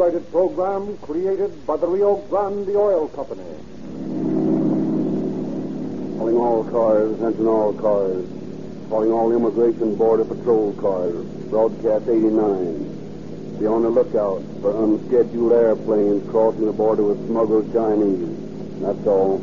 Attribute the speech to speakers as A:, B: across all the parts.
A: copyrighted program created by the Rio Grande Oil Company.
B: Calling all cars, attention all cars. Calling all Immigration Border Patrol cars. Broadcast 89. Be on the lookout for unscheduled airplanes crossing the border with smuggled Chinese. That's all.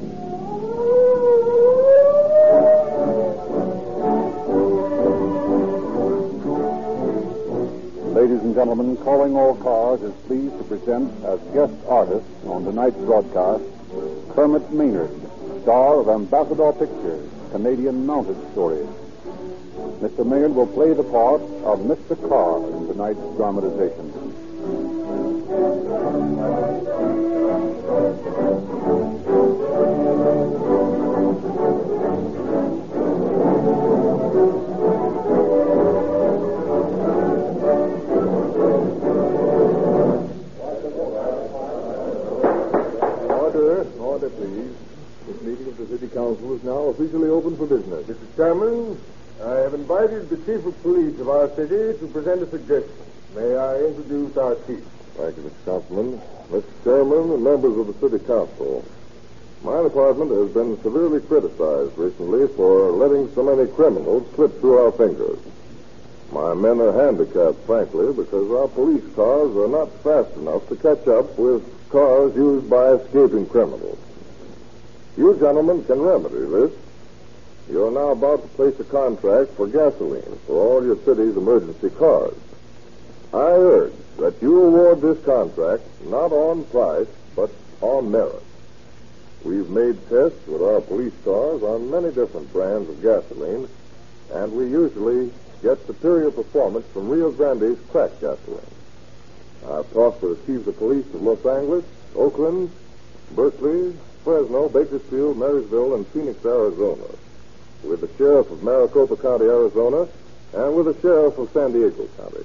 A: Ladies and gentlemen, Calling All Cars is pleased to present as guest artist on tonight's broadcast Kermit Maynard, star of Ambassador Pictures, Canadian mounted stories. Mr. Maynard will play the part of Mr. Carr in tonight's dramatization.
C: Order, please. This meeting of the City Council is now officially open for business.
D: Mr. Chairman, I have invited the Chief of Police of our city to present a suggestion. May I introduce our Chief?
C: Thank you, Mr. Councilman. Mr. Chairman and members of the City Council, my department has been severely criticized recently for letting so many criminals slip through our fingers. My men are handicapped, frankly, because our police cars are not fast enough to catch up with cars used by escaping criminals. You gentlemen can remedy this. You are now about to place a contract for gasoline for all your city's emergency cars. I urge that you award this contract not on price, but on merit. We've made tests with our police cars on many different brands of gasoline, and we usually get superior performance from Rio Grande's cracked gasoline. I've talked with the chiefs of police of Los Angeles, Oakland, Berkeley, Fresno, Bakersfield, Marysville, and Phoenix, Arizona, with the sheriff of Maricopa County, Arizona, and with the sheriff of San Diego County.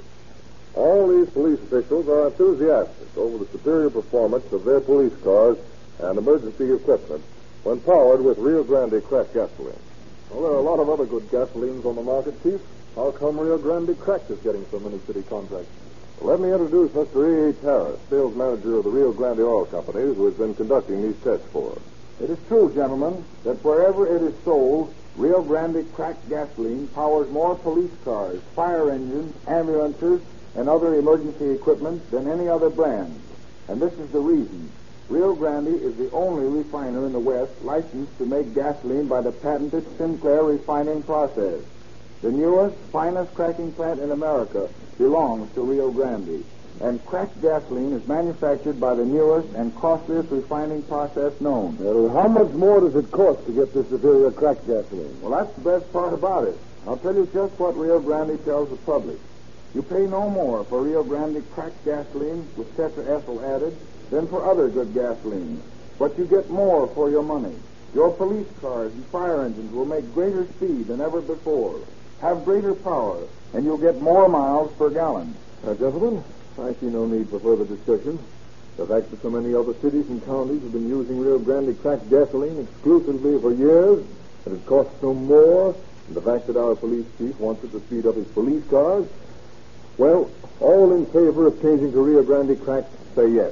C: All these police officials are enthusiastic over the superior performance of their police cars and emergency equipment when powered with Rio Grande cracked gasoline.
D: Well, there are a lot of other good gasolines on the market, Chief. How come Rio Grande Cracked is getting so many city contracts?
C: Let me introduce Mr. E.H. Harris, sales manager of the Rio Grande Oil Company, who has been conducting these tests for us.
E: It is true, gentlemen, that wherever it is sold, Rio Grande cracked gasoline powers more police cars, fire engines, ambulances, and other emergency equipment than any other brand. And this is the reason. Rio Grande is the only refiner in the West licensed to make gasoline by the patented Sinclair refining process. The newest, finest cracking plant in America belongs to Rio Grande, and cracked gasoline is manufactured by the newest and costliest refining process known.
D: How much more does it cost to get this superior cracked gasoline?
E: Well, that's the best part about it. I'll tell you just what Rio Grande tells the public. You pay no more for Rio Grande cracked gasoline with tetraethyl added than for other good gasoline, but you get more for your money. Your police cars and fire engines will make greater speed than ever before, have greater power, and you'll get more miles per gallon.
D: Gentlemen, I see no need for further discussion. The fact that so many other cities and counties have been using Rio Grande cracked gasoline exclusively for years, that it costs no more, and the fact that our police chief wants it to speed up his police cars, well, all in favor of changing to Rio Grande cracked, say yes.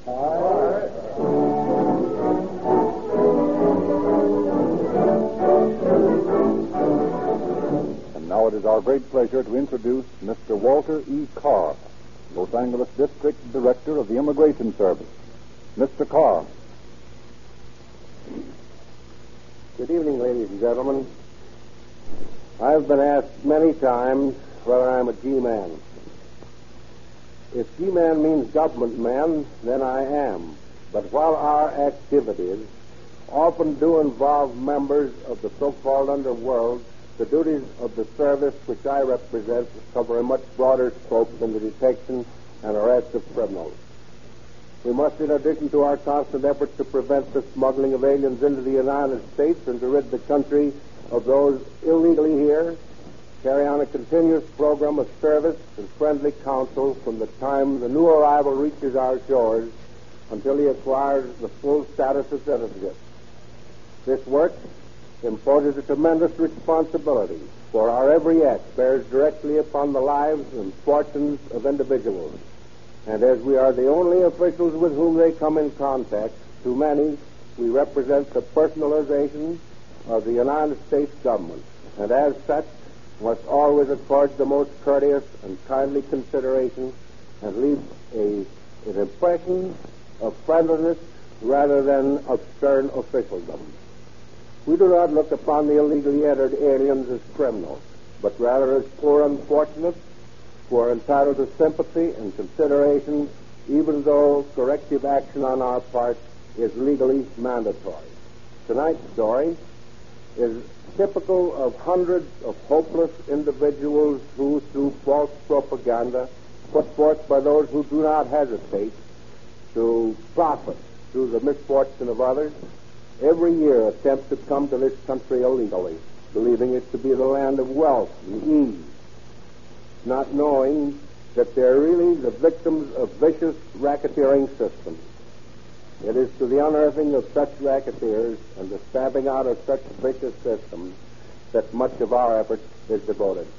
E: All right.
A: Now it is our great pleasure to introduce Mr. Walter E. Carr, Los Angeles District Director of the Immigration Service. Mr. Carr.
B: Good evening, ladies and gentlemen. I've been asked many times whether I'm a G-man. If G-man means government man, then I am. But while our activities often do involve members of the so-called underworld, the duties of the service which I represent cover a much broader scope than the detection and arrest of criminals. We must, in addition to our constant efforts to prevent the smuggling of aliens into the United States and to rid the country of those illegally here, carry on a continuous program of service and friendly counsel from the time the new arrival reaches our shores until he acquires the full status of citizenship. This work imposes a tremendous responsibility, for our every act bears directly upon the lives and fortunes of individuals. And as we are the only officials with whom they come in contact, to many, we represent the personalization of the United States government, and as such, must always accord the most courteous and kindly consideration and leave an impression of friendliness rather than of stern officialdom. We do not look upon the illegally entered aliens as criminals, but rather as poor unfortunates who are entitled to sympathy and consideration, even though corrective action on our part is legally mandatory. Tonight's story is typical of hundreds of hopeless individuals who, through false propaganda put forth by those who do not hesitate to profit through the misfortune of others, every year attempt to come to this country illegally, believing it to be the land of wealth and ease, not knowing that they're really the victims of vicious racketeering systems. It is to the unearthing of such racketeers and the stamping out of such vicious systems that much of our effort is devoted.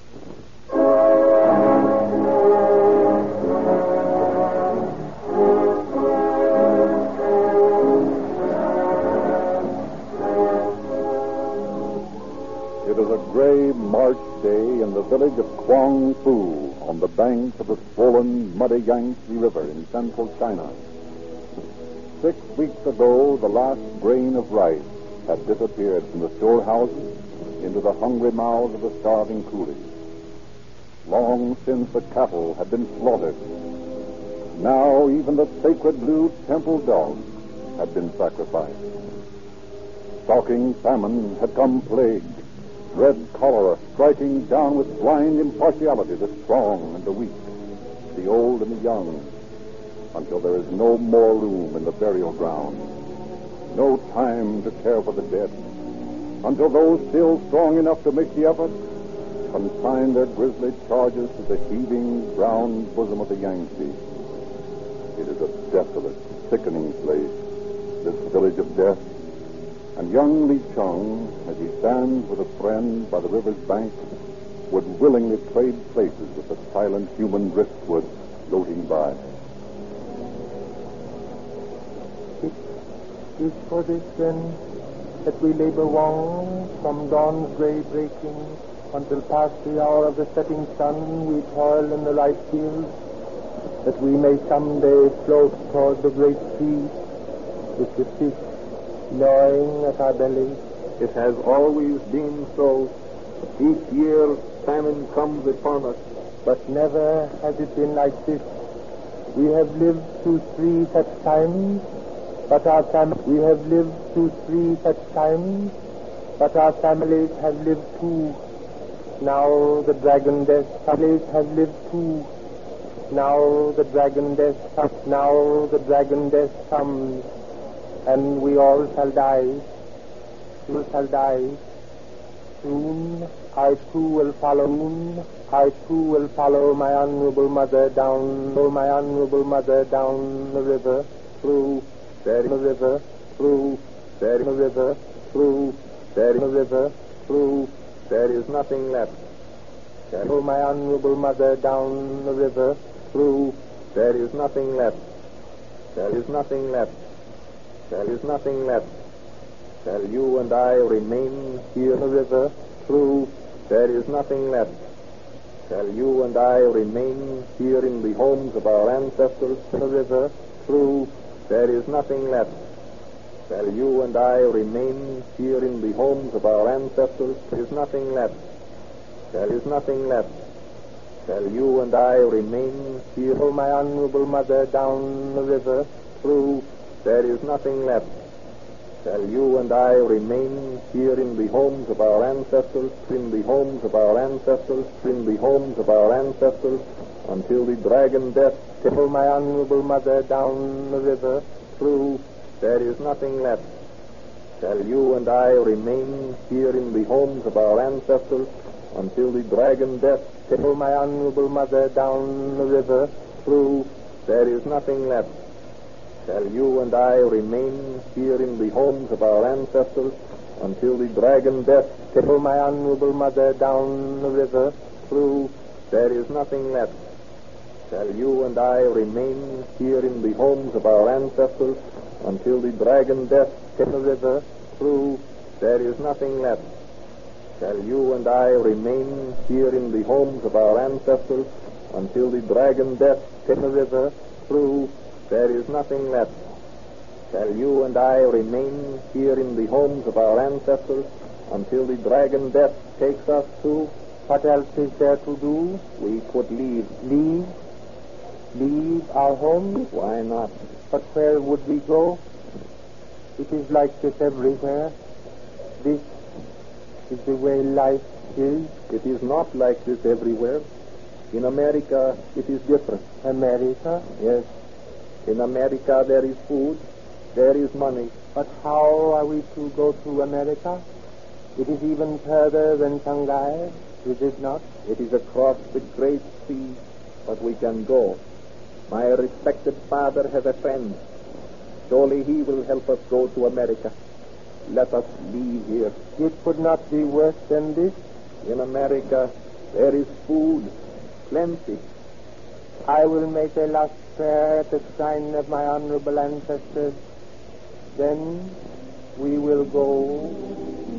A: It is a gray March day in the village of Kwang Fu on the banks of the swollen, muddy Yangtze River in central China. 6 weeks ago, the last grain of rice had disappeared from the storehouses into the hungry mouths of the starving coolies. Long since the cattle had been slaughtered. Now even the sacred blue temple dog had been sacrificed. Stalking famine had come plague, red cholera striking down with blind impartiality the strong and the weak, the old and the young, until there is no more room in the burial ground, no time to care for the dead, until those still strong enough to make the effort consign their grisly charges to the heaving brown bosom of the Yangtze. It is a desolate, sickening place, this village of death, and young Li Chung, as he stands with a friend by the river's bank, would willingly trade places with the silent human driftwood floating by.
F: It is for this, then, that we labor long from dawn's gray breaking until past the hour of the setting sun. We toil in the rice fields, that we may someday float toward the great sea with the fish gnawing at our bellies.
D: It has always been so. Each year famine comes upon us.
F: But never has it been like this. We have lived through 3 such times, but our we have lived through 3 such times, but our families have lived too. Now the dragon death families have lived too. Now the dragon death comes, and we all shall die. We shall die. Soon I too will follow. Soon I too will follow my honorable mother down the river, through the river, through the river, through the river, through. There is nothing left. Follow my honorable mother down the river, through. There is nothing left. There is nothing left. There is nothing left. Shall you and I remain here in the river, through? There is nothing left. Shall you and I remain here in the homes of our ancestors in the river, through? There is nothing left. Shall you and I remain here in the homes of our ancestors? There is nothing left. There is nothing left. Shall you and I remain here? Oh, my honorable mother down the river, through. There is nothing left. Shall you and I remain here in the homes of our ancestors, in the homes of our ancestors, in the homes of our ancestors, until the dragon death tickle my honorable mother down the river, through. There is nothing left. Shall you and I remain here in the homes of our ancestors, until the dragon death tickle my honorable mother down the river, through. There is nothing left. Shall you and I remain here in the homes of our ancestors until the dragon death tickle my honorable mother down the river, through. There is nothing left. Shall you and I remain here in the homes of our ancestors until the dragon death takes the river through there is nothing left? Shall you and I remain here in the homes of our ancestors until the dragon death takes the river through there is nothing left? Shall you and I remain here in the homes of our ancestors until the dragon death takes us through?
B: What else is there to do?
F: We could leave.
B: Leave our homes?
F: Why not?
B: But where would we go? It is like this everywhere. This is the way life is.
F: It is not like this everywhere. In America, it is different.
B: America?
F: Yes. In America, there is food. There is money.
B: But how are we to go to America? It is even further than Shanghai, is it not?
F: It is across the great sea, but we can go. My respected father has a friend. Surely he will help us go to America. Let us leave here.
B: It could not be worse than this.
F: In America, there is food, plenty.
B: I will make a last prayer at the shrine of my honorable ancestors. Then we will go.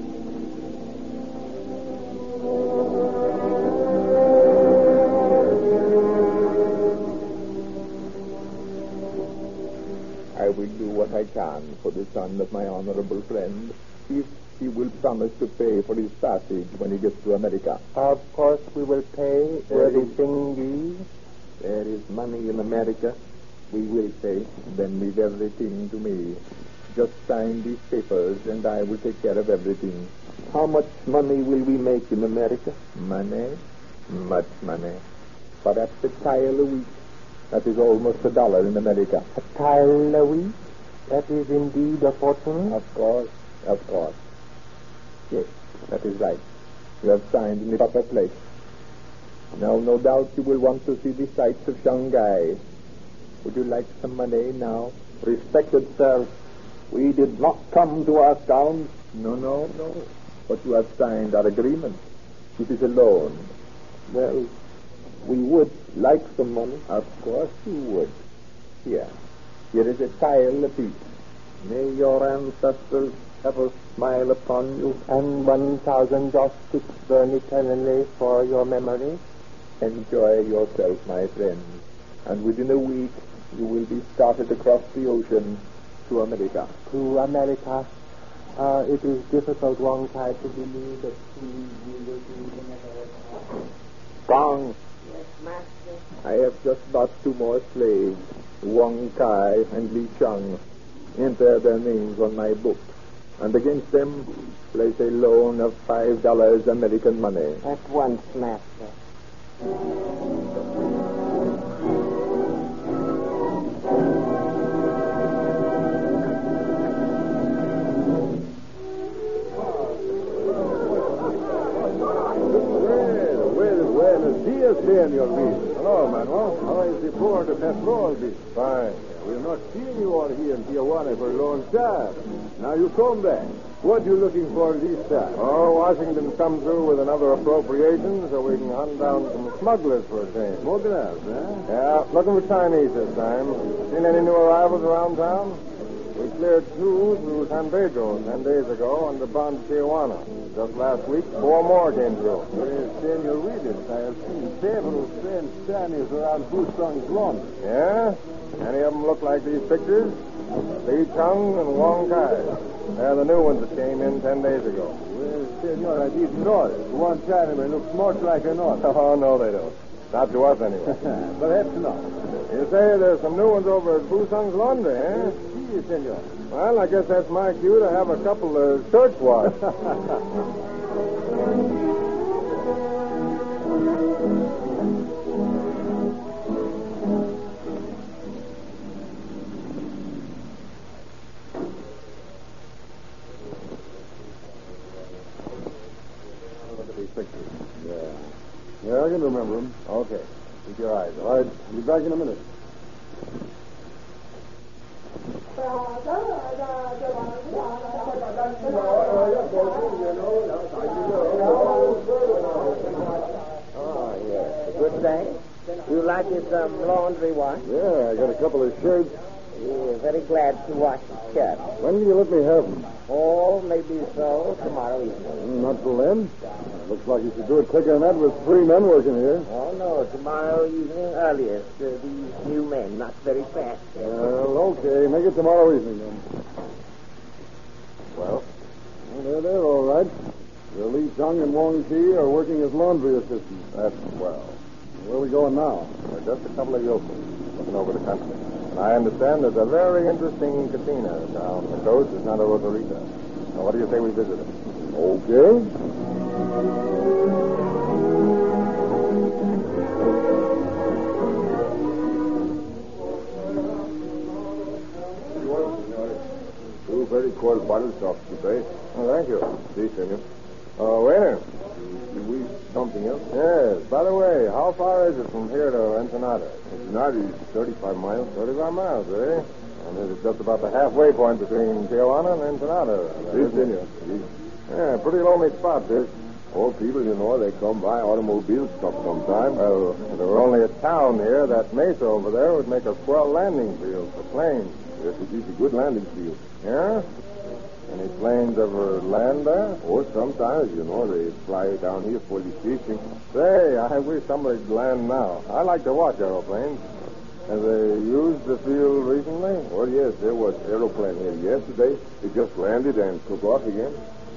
F: I will do what I can for the son of my honorable friend, if he will promise to pay for his passage when he gets to America.
B: Of course we will pay everything due.
F: There is money in America. We will pay. Then leave everything to me. Just sign these papers and I will take care of everything. How much money will we make in America? Money? Much money. Perhaps a tile a week. That is almost $1 in America.
B: A tile a week? That is indeed a fortune?
F: Of course. Yes, that is right. You have signed in the proper place. Now, no doubt you will want to see the sights of Shanghai. Would you like some money now? Respected sir, we did not come to ask alms. No. But you have signed our agreement. It is a loan. Well, we would like some money. Of course you would. Here is a tile apiece. May your ancestors ever smile upon you.
B: And 1,000 joss sticks burn eternally for your memory.
F: Enjoy yourself, my friend. And within a week, you will be started across the ocean to America.
B: To America. It is difficult, Wong Kai, to believe that we will be in America.
F: Gong.
G: Yes, master.
F: I have just bought 2 more slaves, Wong Kai and Li Chung. Enter their names on my book. And against them, place a loan of $5 American money.
G: At once, master.
C: Buenos dias, Senor Luis. Hello, Manuel. How is the Board of Patrol business? Fine. We've not seen you all here in Tijuana for a long time. Now you come back. What are you looking for this time?
B: Oh, Washington come through with another appropriation so we can hunt down some smugglers for a change.
C: Smugglers, huh?
B: Yeah, looking for Chinese this time. Seen any new arrivals around town? We cleared 2 through San Pedro 10 days ago on the bond to Tijuana. Just last week, 4 more came through.
C: Well, Senor Williams, I have seen several French Chinese around Fusang's lawn.
B: Yeah? Any of them look like these pictures? Li Chung and Wong Kai. They're the new ones that came in 10 days ago.
C: Well, Senor, I didn't know it. One Chinaman looks much like another.
B: Oh, no, they don't. Not to us, anyway.
C: Perhaps not.
B: You say there's some new ones over at Fusang's laundry, eh?
C: Yes, Senor.
B: Well, I guess that's my cue to have a couple of search warrants.
C: Yeah, I can remember him.
B: Okay. Keep your eyes on.
C: All right, be back in a minute.
G: Oh, yes. Good thing. You like you some laundry wash?
D: Yeah, I got a couple of shirts.
G: We're very glad to wash the shirt.
D: When can you let me have them?
G: Oh, maybe so tomorrow evening.
D: Not till then. Looks like you should do it quicker than that with 3 men working here.
G: Oh, no, tomorrow evening earliest. These new men, not very fast.
D: Well, okay. Make it tomorrow evening, then.
E: Well?
D: Well, they're all right. Li Chong and Wong Chi are working as laundry assistants.
C: That's swell.
D: Where are we going now?
C: We're just a couple of yokels looking over the country. And I understand there's a very interesting casino down the coast of Santa Rosarita. Now, what do you say we visit it?
D: Okay.
C: Two very cold bottles of Chivay. Oh, thank you. Si, senor. Waiter. You wish something else? Yes. By the way, how far is it from here to Ensenada? Ensenada is 35 miles. 35 miles, eh? And this is just about the halfway point between Tijuana and Ensenada. Si, senor. Si. Yeah, pretty lonely spot, this. Old people, you know, they come by automobile stop sometime. Well, if there were only a town here, that mesa over there would make a swell landing field for planes. Yes, it is a good landing field. Yeah? Any planes ever land there? Oh, sometimes, you know, they fly down here for the fishing. Say, I wish somebody'd land now. I like to watch aeroplanes. Have they used the field recently? Oh, yes, there was an aeroplane here yesterday. It just landed and took off again.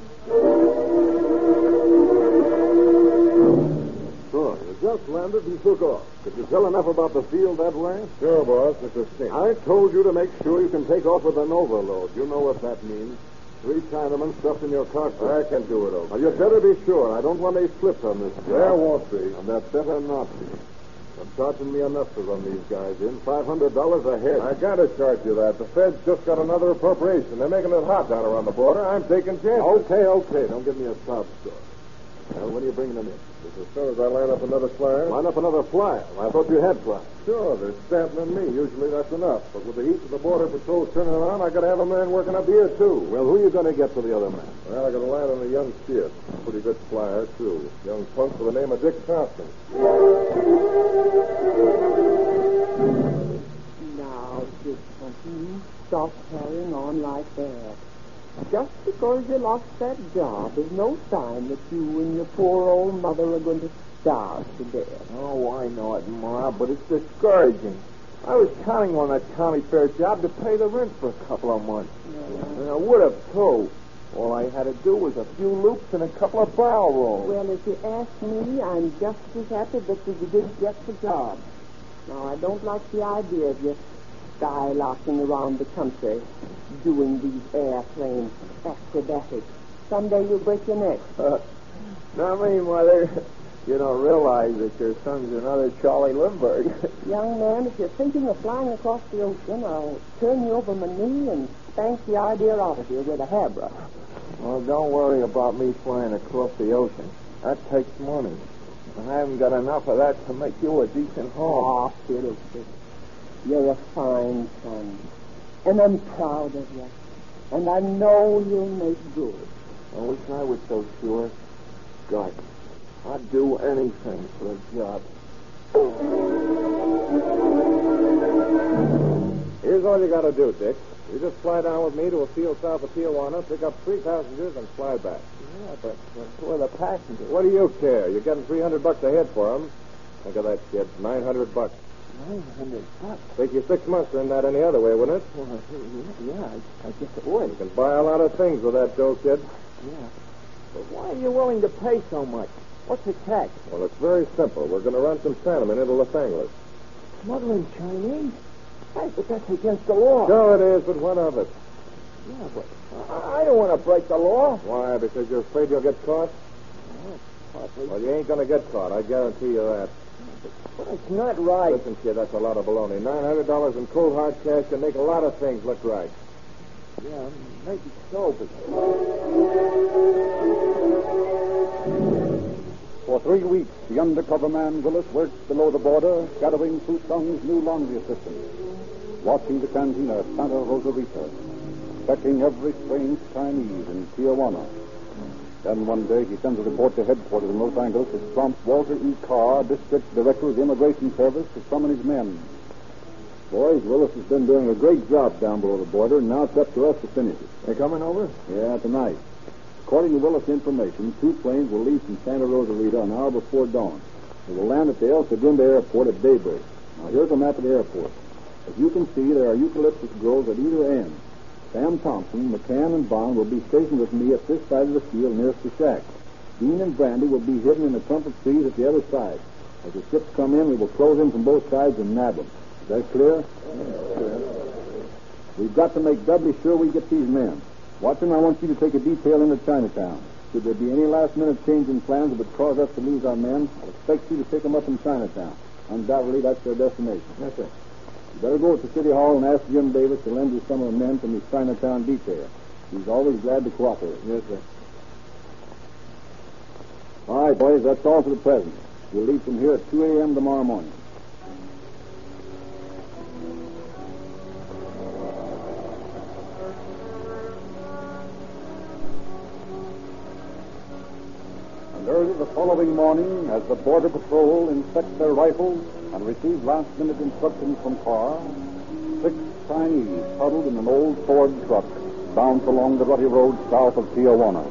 D: Sure. You just landed and took off. Could you tell enough about the field that way?
C: Sure, boss. It's a stink.
D: I told you to make sure you can take off with an overload. You know what that means. 3 Chinamen stuffed in your cockpit.
C: I can do it, okay.
D: Now, you'd better be sure. I don't want any slips on this job.
C: There won't be.
D: And that better not be. I'm charging me enough to run these guys in. $500 a head.
C: I gotta charge you that. The Fed's just got another appropriation. They're making it hot down around the border. I'm taking chances.
D: Okay. Don't give me a sob story. Well, when are you bringing them in?
C: As soon as I line up another flyer.
D: Line up another flyer. I thought you had flyers.
C: Sure, they're Stanton and me. Usually that's enough. But with the heat of the border patrol turning around, I gotta have a man working up here, too.
D: Well, who are you going to get for the other man?
C: Well, I gotta land on a young kid. Pretty good flyer, too. Young punk by the name of Dick Thompson.
H: Now, Dick Thompson, stop carrying on like that. Just because you lost that job is no sign that you and your poor old mother are going to starve to death.
F: Oh, I know it, Ma, but it's discouraging. I was counting on that county fair job to pay the rent for a couple of months. And I would have, too. All I had to do was a few loops and a couple of barrel rolls.
H: Well, if you ask me, I'm just as happy that you did get the job. Now, I don't like the idea of you skylarking around the country doing these airplane acrobatics. Someday you'll break your neck.
F: Not me, Mother. You don't realize that your son's another Charlie Lindbergh.
H: Young man, if you're thinking of flying across the ocean, I'll turn you over my knee and spank the idea out of you with a hairbrush.
F: Well, don't worry about me flying across the ocean. That takes money. I haven't got enough of that to make you a decent home.
H: Oh, Phil, you're a fine son. And I'm proud of you. And I know you'll make good.
F: I wish I was so sure. God, I'd do anything for a job.
E: Here's all you got to do, Dick. You just fly down with me to a field south of Tijuana, pick up 3 passengers, and fly back.
F: Yeah, but who are the passengers?
E: What do you care? You're getting $300 a head for them. Think of that, kid. $900.
F: $900?
E: Take you 6 months to earn that any other way, wouldn't it?
F: Well, yeah, I guess it would.
E: You can buy a lot of things with that dough, kid.
F: Yeah. But why are you willing to pay so much? What's the catch?
E: Well, it's very simple. We're going to run some Chinamen into Los Angeles.
F: Smuggling Chinese? Hey, but that's against the law.
E: Sure it is, but what of it?
F: Yeah, but I don't want to break the law.
E: Why? Because you're afraid you'll get caught?
F: Partly.
E: Well, you ain't going to get caught. I guarantee you that.
F: But it's not right.
E: Listen, kid, that's a lot of baloney. $900 in cold hard cash can make a lot of things look right.
F: Yeah, maybe so, but...
A: For 3 weeks, the undercover man Willis worked below the border, shadowing Fusung's new laundry assistant, watching the cantina at Santa Rosarita, checking every strange Chinese in Tijuana. Then one day he sends a report to headquarters in Los Angeles to prompt Walter E. Carr, district director of the Immigration Service, to summon his men.
D: Boys, Willis has been doing a great job down below the border, and now it's up to us to finish it.
E: They coming over?
D: Yeah, tonight. According to Willis' information, 2 planes will leave from Santa Rosalita an hour before dawn. They will land at the El Segundo Airport at daybreak. Now, here's a map of the airport. As you can see, there are eucalyptus groves at either end. Sam Thompson, McCann, and Bond will be stationed with me at this side of the field nearest the shack. Dean and Brandy will be hidden in the clump of trees at the other side. As the ships come in, we will close in from both sides and nab them. Is that clear? Yeah. We've got to make doubly sure we get these men. Watson, I want you to take a detail into Chinatown. Should there be any last-minute change in plans that would cause us to lose our men, I'll expect you to pick them up in Chinatown. Undoubtedly, that's their destination.
E: Yes, sir.
D: You better go to City Hall and ask Jim Davis to lend you some of the men from his Chinatown detail. He's always glad to cooperate.
E: Yes, sir.
D: All right, boys, that's all for the present. We'll leave from here at 2 a.m. tomorrow morning.
A: And early the following morning, as the Border Patrol inspects their rifles and receive last-minute instructions from Carr, 6 Chinese huddled in an old Ford truck bound along the rutty road south of Tijuana.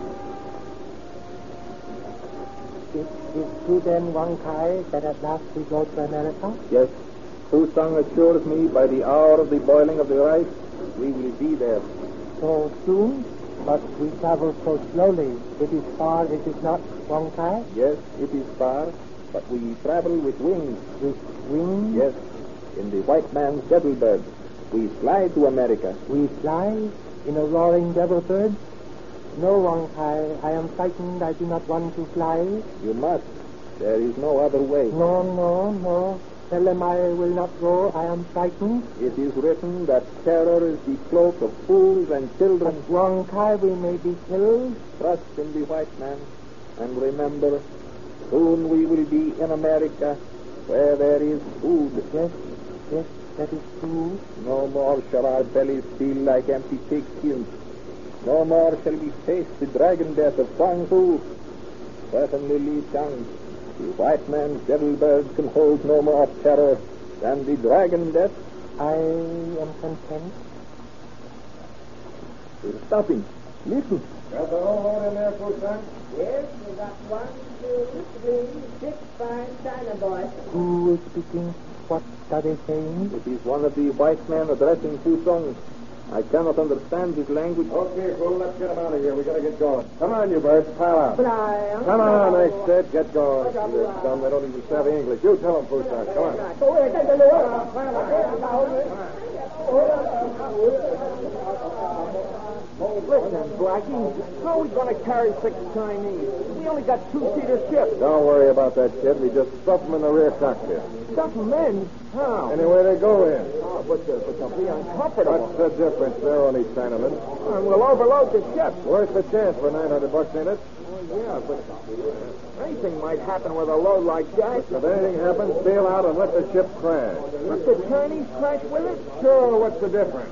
H: It is true then, Wang Kai, that at last we go to America?
F: Yes. Fu Sung assures me by the hour of the boiling of the rice, we will be there.
H: So soon? But we travel so slowly. It is far, it is not, Wang Kai?
F: Yes, it is far, but we travel with wings.
H: With wings?
F: Yes, in the white man's devil bird. We fly to America.
H: We fly in a roaring devil bird? No, Wang Kai, I am frightened. I do not want to fly.
F: You must. There is no other way.
H: No. Tell them I will not go. I am frightened.
F: It is written that terror is the cloak of fools and children.
H: But Wang Kai, we may be killed.
F: Trust in the white man. And remember, soon we will be in America where there is food.
H: Yes, that is true.
F: No more shall our bellies feel like empty pigskins. No more shall we face the dragon death of Fang Fu. Certainly, Li Chang, the white man's devil bird can hold no more terror than the dragon death.
H: I am content.
F: We're stopping. Listen.
E: Got the whole load in there, Fu Sung?
G: Yes, we got 1, 2, 3, 6 fine China boys.
H: Who is speaking? What are they saying?
F: It is one of the white men addressing Fu Sung. I cannot understand his language.
E: Okay, fool, let's get him out of here. We gotta get going. Come on, you birds, pile out.
G: Fly.
E: Come on, I said, get going. You're dumb, they don't even savvy English. You tell them, Fu Sung. Come on.
B: Listen, Blackie, how are we going to carry 6 Chinese? We only got 2-seater ships.
E: Don't worry about that, kid. We just stuff them in the rear cockpit.
B: Stuff them in? How?
E: Anywhere they go in.
B: But they'll be uncomfortable.
E: What's the difference? They're only Chinamen.
B: And we'll overload the ship.
E: Worth the chance for $900, ain't it?
B: Yeah, but anything might happen with a load like that.
E: If anything happens, bail out and let the ship crash.
B: Let the Chinese crash with it?
E: Sure, what's the difference?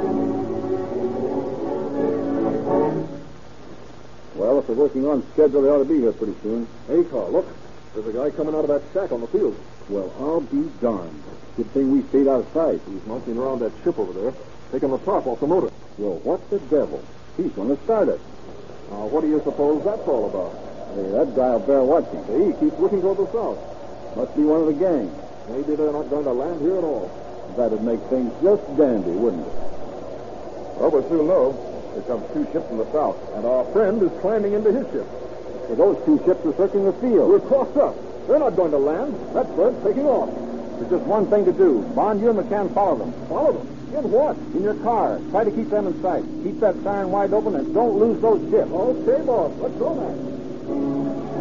D: Well, if they're working on schedule, they ought to be here pretty soon.
E: Hey, Carl, look. There's a guy coming out of that shack on the field.
D: Well, I'll be darned. Good thing we stayed out of sight.
E: He's monkeying around that ship over there, taking the top off the motor.
D: Well, what the devil? He's going to start it.
E: Now, what do you suppose that's all about?
D: Hey, that guy'll bear watching.
E: He keeps looking toward the south.
D: Must be one of the gang.
E: Maybe they're not going to land here at all.
D: That'd make things just dandy, wouldn't it?
E: Well, we'll soon know. Here comes 2 ships from the south, and our friend is climbing into his ship.
D: Well, those 2 ships are circling the field.
E: We're crossed up. They're not going to land. That bird's taking off.
A: There's just one thing to do. Bond, you and McCann follow them.
E: Follow them? In what?
A: In your car. Try to keep them in sight. Keep that siren wide open and don't lose those ships.
E: Okay, boss. Let's go, man.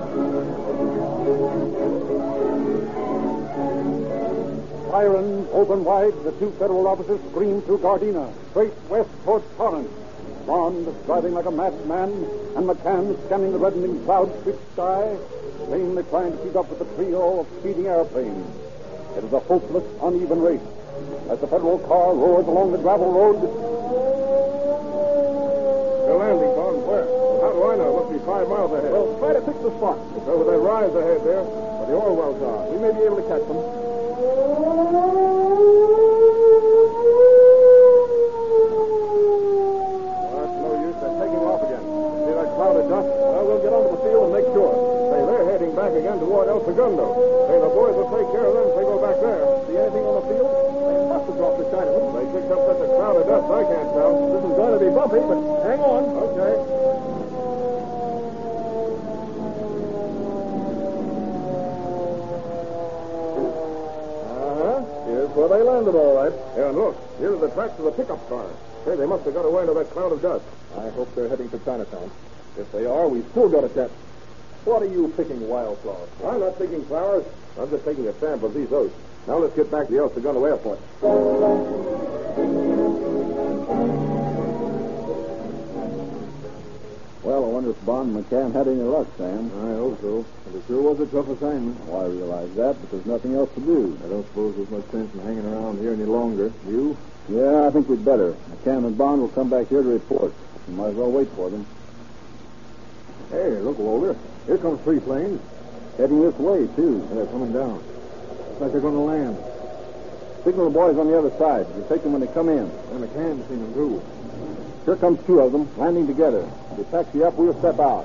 A: Sirens open wide, the 2 federal officers scream through Gardena, straight west toward Torrance. Bond driving like a masked man, and McCann scanning the reddening cloud-streaked sky, vainly trying to keep up with the trio of speeding airplanes. It is a hopeless, uneven race. As the federal car roars along the gravel road,
E: They're landing, Bond. Where?
C: How do I know? It must be 5 miles ahead.
E: Well, try to fix the spot.
C: It's over that rise ahead there, where the oil wells are.
E: We may be able to catch them.
C: Well, that's no use. They're taking off again. See that cloud of dust? Well, we'll get onto the field and make sure. Say, they're heading back again toward El Segundo. Say, the boys will take care of them if they go back there.
E: See anything on the field? They must have dropped the Chinaman.
C: They kicked up such a cloud of dust, I can't tell.
E: This is going to be bumpy, but hang on.
C: Okay.
E: Here's where they landed, all right.
C: Yeah, and look. Here are the tracks of the pickup car. Say, they must have got away into that cloud of dust.
E: I hope they're heading to Chinatown. If they are, we've still got a chance. What are you picking wildflowers for?
C: I'm not picking flowers. I'm just taking a sample of these oats. Now let's get back to the El Segundo Airport.
A: Well, I wonder if Bond and McCann had any luck, Sam.
D: I hope so. But it sure was a tough assignment.
A: Well, I realize that, but there's nothing else to do.
D: I don't suppose there's much sense in hanging around here any longer. You?
A: Yeah, I think we'd better. McCann and Bond will come back here to report. We might as well wait for them.
D: Hey, look, Walter. Here comes 3 planes.
A: Heading this way, too.
D: They're coming down. Looks like they're going to land.
A: Signal the boys on the other side. You take them when they come in.
D: And McCann's seen them, too.
A: Here comes 2 of them, landing together. You taxi up, we'll step out.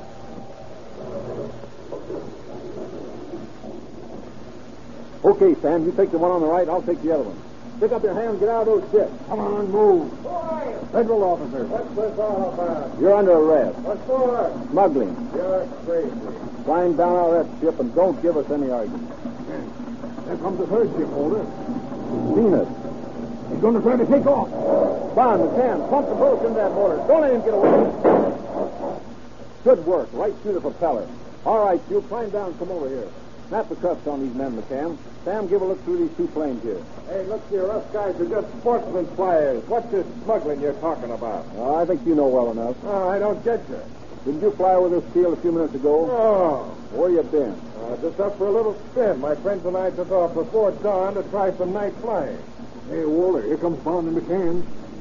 A: Okay, Sam, you take the one on the right, I'll take the other one. Pick up your hands, get out of those ships.
D: Come on, move.
E: Federal officers.
C: What's this all about?
A: You're under arrest.
C: What for?
A: Smuggling.
C: You're crazy.
A: Climb down out of that ship and don't give us any argument.
D: There comes the 3rd ship, Walter.
A: Seen us.
D: He's going to try to take off.
A: Bond, McCann, pump the boats in that motor. Don't let him get away. Good work, right through the propeller. All right, you climb down and come over here. Snap the cuffs on these men, McCann. Sam, give a look through these 2 planes here.
C: Hey, look here, us guys are just sportsmen flyers. What's this smuggling you're talking about?
A: I think you know well enough.
C: Oh, I don't get you.
A: Didn't you fly over this field a few minutes ago?
C: Oh.
A: Where you been?
C: Just up for a little spin. My friends and I took off before dawn to try some night flying.
D: Hey, Walter, here comes Bond and McCann.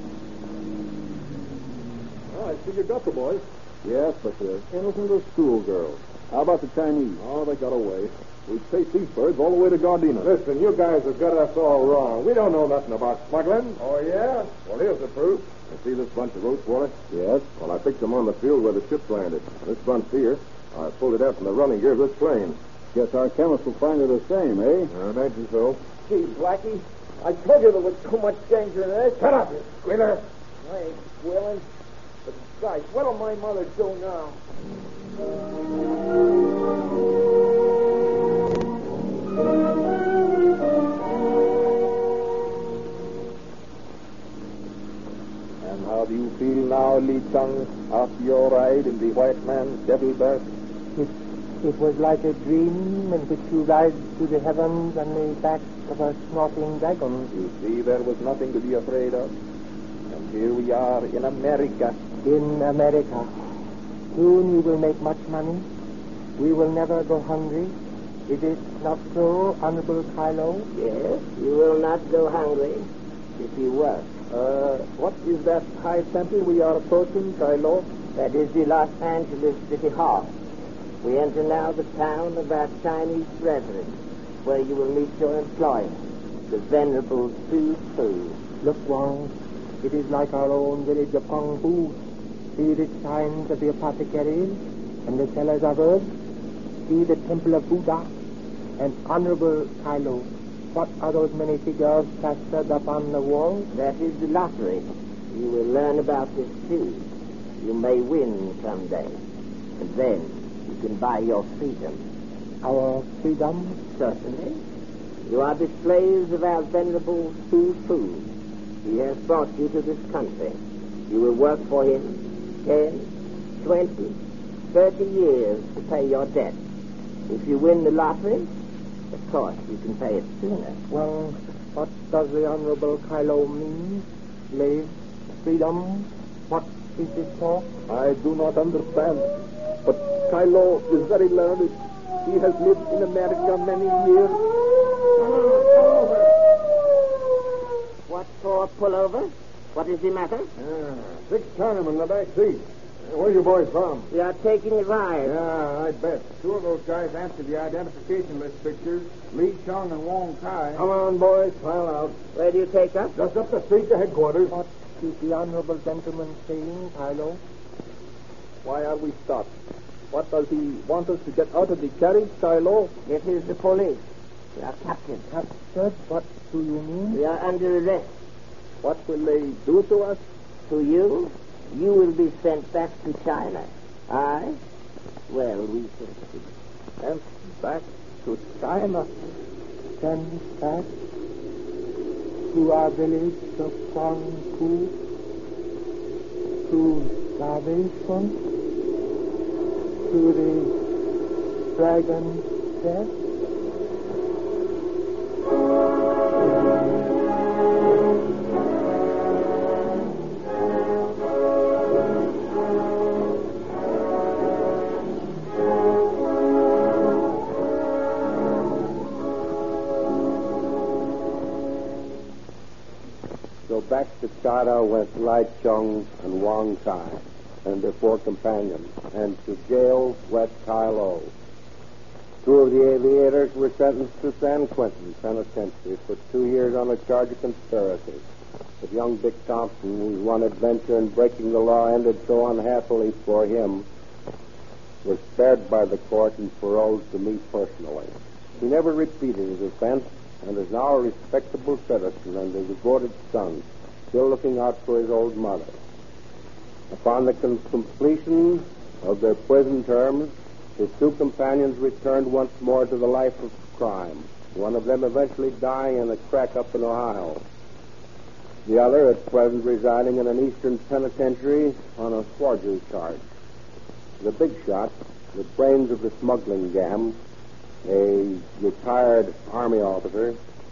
E: Oh, I see you got the boys.
A: Yes, but they're innocent as schoolgirls. How about the Chinese?
E: Oh, they got away. We chased these birds all the way to Gardena.
C: Listen, you guys have got us all wrong. We don't know nothing about smuggling. Oh, yeah? Well, here's the proof. You see this bunch of oats, Walter?
A: Yes.
C: Well, I picked them on the field where the ships landed. This bunch here, I pulled it out from the running gear of this plane.
A: Guess our chemists will find it the same, eh?
C: I imagine so.
G: Gee, Blackie, I told you there was too much danger in this.
C: Shut up, you squealer.
G: I ain't squealing. But, gosh, what'll my mother do now?
F: And how do you feel now, Li Chung, after your ride in the white man's devil bird?
H: It was like a dream in which you ride to the heavens on the back of a snorting dragon.
F: You see, there was nothing to be afraid of. And here we are in America.
H: In America. Soon you will make much money. We will never go hungry. Is it not so, Honorable Kylo?
G: Yes, you will not go hungry if you work.
F: What is that high temple we are approaching, Kylo?
G: That is the Los Angeles City Hall. We enter now the town of our Chinese brethren, where you will meet your employer, the Venerable Su Fu.
H: Look, Wong. It is like our own village of Hong Bu. See the signs of the apothecaries and the sellers of herbs. See the temple of Buddha. And Honorable Kylo, what are those many figures plastered upon the wall?
G: That is the lottery. You will learn about this too. You may win someday. And then you can buy your freedom.
H: Our freedom?
G: Certainly. You are the slaves of our Venerable Su Fu. He has brought you to this country. You will work for him 10, 20, 30 years to pay your debt. If you win the lottery, of course, you can pay it sooner.
H: Well, what does the Honorable Kylo mean? Slave, freedom, what is this for?
F: I do not understand. But Kylo is very learned. He has lived in America many years.
G: What for, pullover? What is the matter?
C: 6 Chinamen in the back seat.
E: Where you boys from?
G: We are taking a ride.
E: Yeah, I bet. Two of those guys answered the identification list pictures. Lee Chung and Wong Kai.
B: Come on, boys, file out.
G: Where do you take us?
E: Just up the street to headquarters.
F: What is the honorable gentleman saying, Carlo? Why are we stopped? What does he want us to get out of the carriage, Carlo?
G: This is the police. We are captured.
F: Captured? What do you mean?
G: We are under arrest.
F: What will they do to us?
G: To you, you will be sent back to China. I? Well, we shall see.
F: Sent back to China. Sent back to our village of Kwangku. To starvation. To the dragon's death.
B: So back to China went Lai Chung and Wong Kai and their 4 companions, and to jail went Tai Lo. 2 of the aviators were sentenced to San Quentin Penitentiary for 2 years on a charge of conspiracy. But young Dick Thompson, whose one adventure in breaking the law ended so unhappily for him, was spared by the court and paroled to me personally. He never repeated his offense and is now a respectable citizen and a devoted son, still looking out for his old mother. Upon the completion of their prison terms, his 2 companions returned once more to the life of crime, one of them eventually dying in a crack up in Ohio. The other at present residing in an eastern penitentiary on a forgery charge. The big shot, the brains of the smuggling gang, a retired Army officer,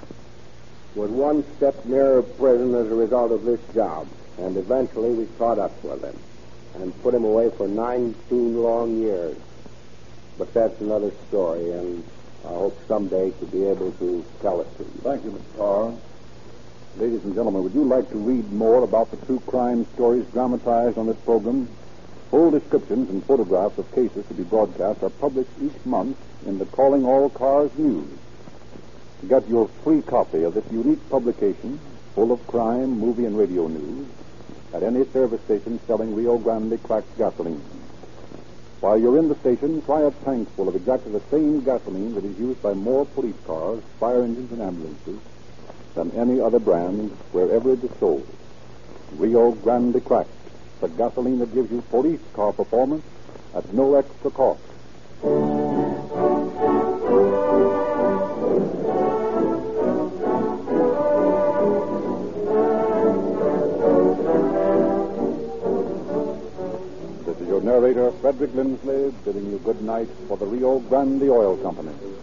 B: was one step nearer prison as a result of this job, and eventually we caught up with him and put him away for 19 long years. But that's another story, and I hope someday to be able to tell it to you.
A: Thank you, Mr. Carr. Ladies and gentlemen, would you like to read more about the true crime stories dramatized on this program? Full descriptions and photographs of cases to be broadcast are published each month in the Calling All Cars News. To get your free copy of this unique publication, full of crime, movie, and radio news, at any service station selling Rio Grande cracked gasoline. While you're in the station, try a tank full of exactly the same gasoline that is used by more police cars, fire engines, and ambulances than any other brand wherever it is sold. Rio Grande cracked, the gasoline that gives you police car performance at no extra cost. This is your narrator, Frederick Lindsley, bidding you good night for the Rio Grande Oil Company.